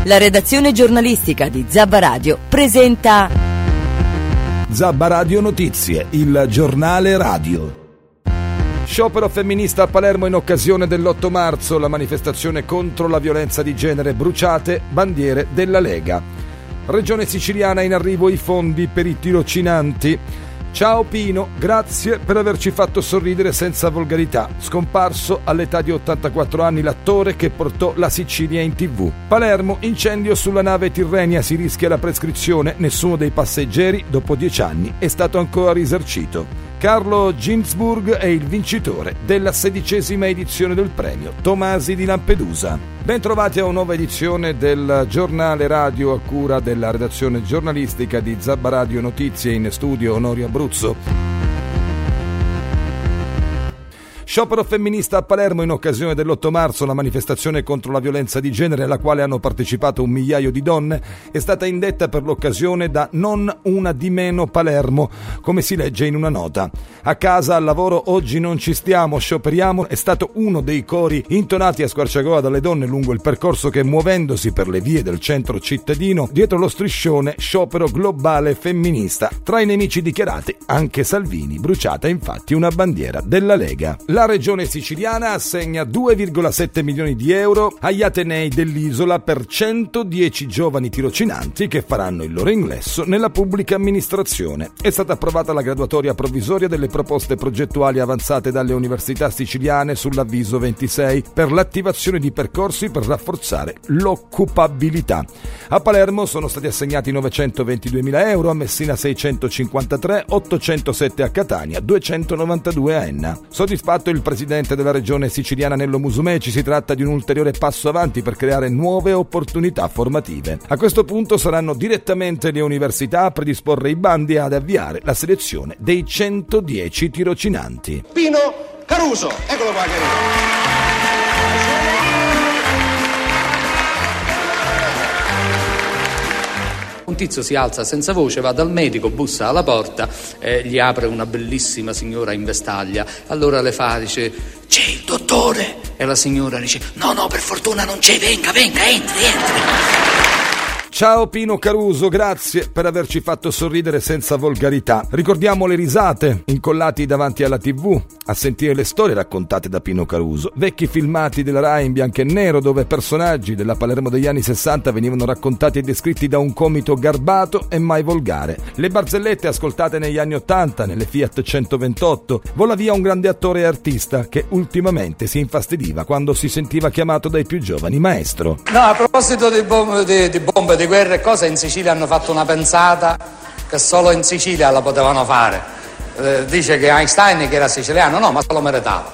La redazione giornalistica di Zabba Radio presenta Zabba Radio Notizie, il giornale radio. Sciopero femminista a Palermo in occasione dell'8 marzo, la manifestazione contro la violenza di genere, bruciate bandiere della Lega. Regione siciliana, in arrivo i fondi per i tirocinanti. Ciao Pino, grazie per averci fatto sorridere senza volgarità. Scomparso all'età di 84 anni l'attore che portò la Sicilia in TV. Palermo, incendio sulla nave Tirrenia, si rischia la prescrizione. Nessuno dei passeggeri, dopo 10 anni, è stato ancora risarcito. Carlo Ginzburg è il vincitore della 16ª edizione del premio Tomasi di Lampedusa. Bentrovati a una nuova edizione del giornale radio a cura della redazione giornalistica di Zabba Radio Notizie, in studio Onorio Abruzzo. Sciopero femminista a Palermo in occasione dell'8 marzo, la manifestazione contro la violenza di genere alla quale hanno partecipato 1 migliaio di donne è stata indetta per l'occasione da Non una di meno Palermo, come si legge in una nota. A casa, al lavoro, oggi non ci stiamo, scioperiamo, è stato uno dei cori intonati a squarciagola dalle donne lungo il percorso che, muovendosi per le vie del centro cittadino, dietro lo striscione sciopero globale femminista. Tra i nemici dichiarati anche Salvini, bruciata infatti una bandiera della Lega. La regione siciliana assegna 2,7 milioni di euro agli atenei dell'isola per 110 giovani tirocinanti che faranno il loro ingresso nella pubblica amministrazione. È stata approvata la graduatoria provvisoria delle proposte progettuali avanzate dalle università siciliane sull'avviso 26 per l'attivazione di percorsi per rafforzare l'occupabilità. A Palermo sono stati assegnati 922.000 euro, a Messina 653, 807 a Catania, 292 a Enna. Soddisfatto il presidente della regione siciliana Nello Musumeci, si tratta di un ulteriore passo avanti per creare nuove opportunità formative. A questo punto saranno direttamente le università a predisporre i bandi e ad avviare la selezione dei 110 tirocinanti. Pino Caruso, eccolo qua Caruso. Un tizio si alza senza voce, va dal medico, bussa alla porta, gli apre una bellissima signora in vestaglia. Allora le fa, dice: "C'è il dottore?" E la signora dice: No, per fortuna non c'è, venga, entri. Ciao Pino Caruso, grazie per averci fatto sorridere senza volgarità. Ricordiamo le risate, incollati davanti alla TV, a sentire le storie raccontate da Pino Caruso. Vecchi filmati della Rai in bianco e nero dove personaggi della Palermo degli anni 60 venivano raccontati e descritti da un comito garbato e mai volgare. Le barzellette ascoltate negli anni 80 nelle Fiat 128. Vola via un grande attore e artista che ultimamente si infastidiva quando si sentiva chiamato dai più giovani maestro. No, a proposito di bombe, di guerre e cose, in Sicilia hanno fatto una pensata che solo in Sicilia la potevano fare. Dice che Einstein, che era siciliano, no, ma se lo meritava.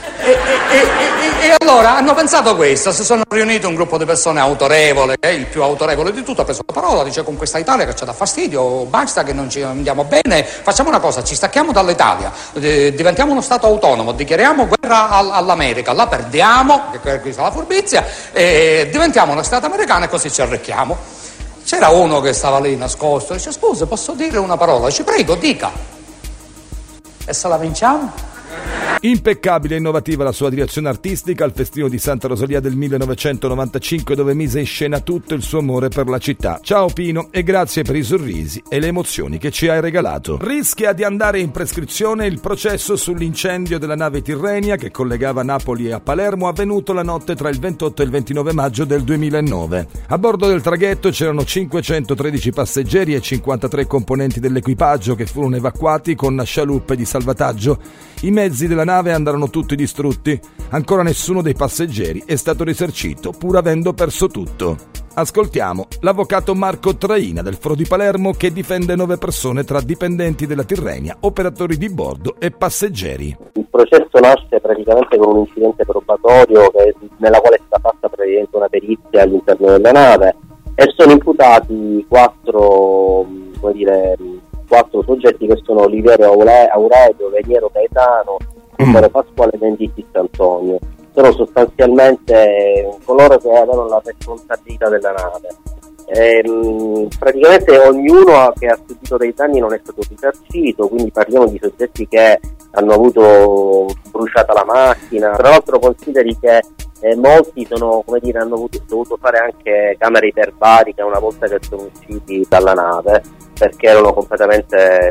E allora hanno pensato questo, si sono riuniti un gruppo di persone autorevole, che è il più autorevole di tutto, ha preso la parola, dice: con questa Italia che ci dà fastidio, basta che non ci andiamo bene, facciamo una cosa, ci stacchiamo dall'Italia, diventiamo uno Stato autonomo, dichiariamo guerra all'America, la perdiamo, che questa è la furbizia, e diventiamo uno Stato americano e così ci arricchiamo. C'era uno che stava lì nascosto, dice: scusa, posso dire una parola? Dice: prego, dica. E se la vinciamo? Impeccabile e innovativa la sua direzione artistica al festino di Santa Rosalia del 1995, dove mise in scena tutto il suo amore per la città. Ciao Pino e grazie per i sorrisi e le emozioni che ci hai regalato. Rischia di andare in prescrizione il processo sull'incendio della nave Tirrenia che collegava Napoli a Palermo, avvenuto la notte tra il 28 e il 29 maggio del 2009. A bordo del traghetto c'erano 513 passeggeri e 53 componenti dell'equipaggio che furono evacuati con scialuppe di salvataggio. I mezzi della nave andarono tutti distrutti. Ancora nessuno dei passeggeri è stato risarcito, pur avendo perso tutto. Ascoltiamo l'avvocato Marco Traina del Foro di Palermo che difende 9 persone tra dipendenti della Tirrenia, operatori di bordo e passeggeri. Il processo nasce praticamente con un incidente probatorio nella quale è stata fatta praticamente una perizia all'interno della nave e sono imputati 4 soggetti che sono Oliviero Aurelio, Veniero Gaetano e Pasquale Venditti Antonio. Sono sostanzialmente coloro che avevano la responsabilità della nave. praticamente ognuno che ha subito dei danni non è stato risarcito, quindi parliamo di soggetti che hanno avuto bruciata la macchina. Tra l'altro consideri che molti hanno dovuto fare anche camere iperbariche una volta che sono usciti dalla nave, perché erano completamente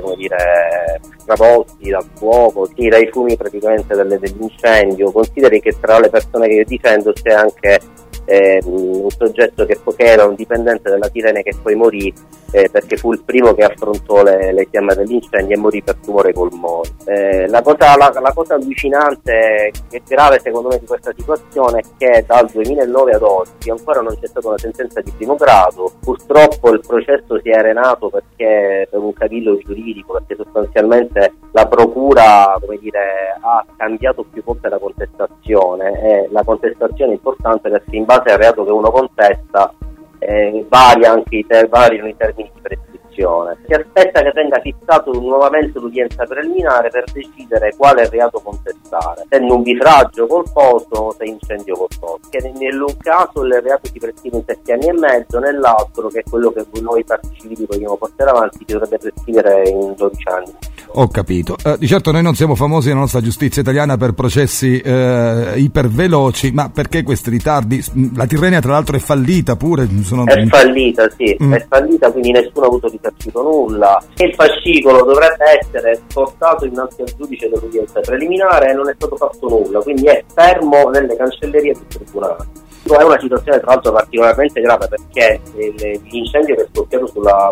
stravolti dal fuoco, dai fumi praticamente dell'incendio. Consideri che tra le persone che io difendo c'è anche un soggetto che era un dipendente della Tirrenia che poi morì perché fu il primo che affrontò le fiamme dell'incendio e morì per tumore ai polmoni. La cosa allucinante e grave secondo me di questa situazione è che dal 2009 ad oggi ancora non c'è stata una sentenza di primo grado. Purtroppo il processo si è arenato per un cavillo giuridico, perché sostanzialmente la procura ha cambiato più volte la contestazione, e la contestazione è importante perché in base al reato che uno contesta variano i termini di prescrizione. Si aspetta che venga fissato nuovamente l'udienza preliminare per decidere quale reato contestare, se nubifragio colposo o se incendio colposo, che nell'un caso il reato si prescrive in 7 anni e mezzo, nell'altro, che è quello che noi parti civili vogliamo portare avanti, si dovrebbe prescrivere in 12 anni. Ho capito. Di certo noi non siamo famosi nella nostra giustizia italiana per processi iperveloci, ma perché questi ritardi? La Tirrenia tra l'altro è fallita pure. È fallita, sì, è fallita, quindi nessuno ha avuto risarcito nulla. Il fascicolo dovrebbe essere portato innanzi al giudice dell'udienza preliminare e non è stato fatto nulla, quindi è fermo nelle cancellerie del tribunale. È una situazione tra l'altro particolarmente grave, perché l'incendio che è scoppiato sulla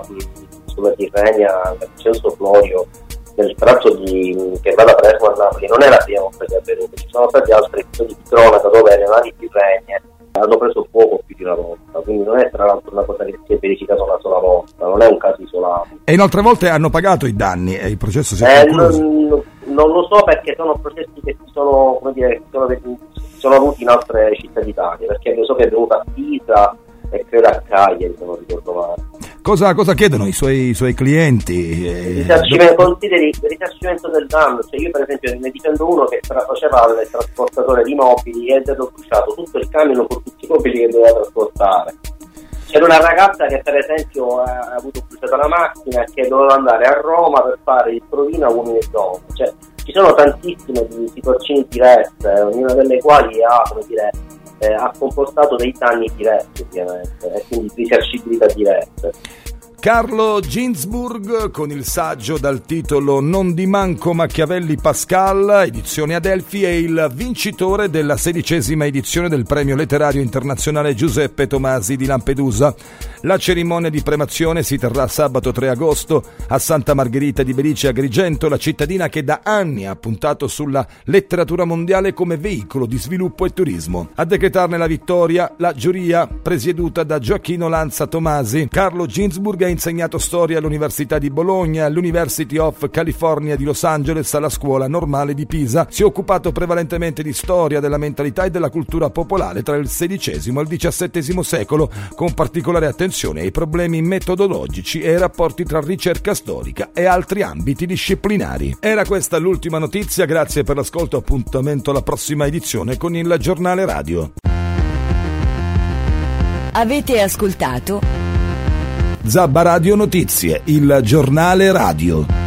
Tirrenia, Vincenzo Florio, nel tratto che va da Palermo a Napoli, non è la prima volta che è avvenuto. Ci sono stati altri episodi di cronaca dove le navi Tirrenie hanno preso fuoco più di una volta, quindi non è tra l'altro una cosa che si è verificata una sola volta, non è un caso isolato. E inoltre volte hanno pagato i danni e il processo si è concluso? Non lo so, perché sono processi che sono avuti in altre città d'Italia, perché io so che è venuta a Pisa e credo a Cagliari, se non ricordo male. Cosa chiedono i suoi clienti? Consideri il risarcimento del danno. Cioè, io per esempio ne difendo uno che faceva il trasportatore di mobili e è stato bruciato tutto il camion con tutti i mobili che doveva trasportare. C'era una ragazza che per esempio ha avuto bruciata la macchina e che doveva andare a Roma per fare il provino a uomini e donne. Cioè, ci sono tantissime situazioni diverse, ognuna delle quali ha comportato dei danni diversi, ovviamente, e quindi risarcibilità diverse. Carlo Ginzburg con il saggio dal titolo Non di manco Machiavelli Pascal, edizione Adelphi, è il vincitore della 16ª edizione del premio letterario internazionale Giuseppe Tomasi di Lampedusa. La cerimonia di premazione si terrà sabato 3 agosto a Santa Margherita di Belice, Agrigento, la cittadina che da anni ha puntato sulla letteratura mondiale come veicolo di sviluppo e turismo. A decretarne la vittoria la giuria presieduta da Gioacchino Lanza Tomasi. Carlo Ginzburg ha insegnato storia all'Università di Bologna, all'University of California di Los Angeles, alla Scuola Normale di Pisa. Si è occupato prevalentemente di storia della mentalità e della cultura popolare tra il XVI e il XVII secolo, con particolare attenzione ai problemi metodologici e ai rapporti tra ricerca storica e altri ambiti disciplinari. Era questa l'ultima notizia, grazie per l'ascolto, appuntamento alla prossima edizione con il Giornale Radio. Avete ascoltato Zabba Radio Notizie, il Giornale Radio.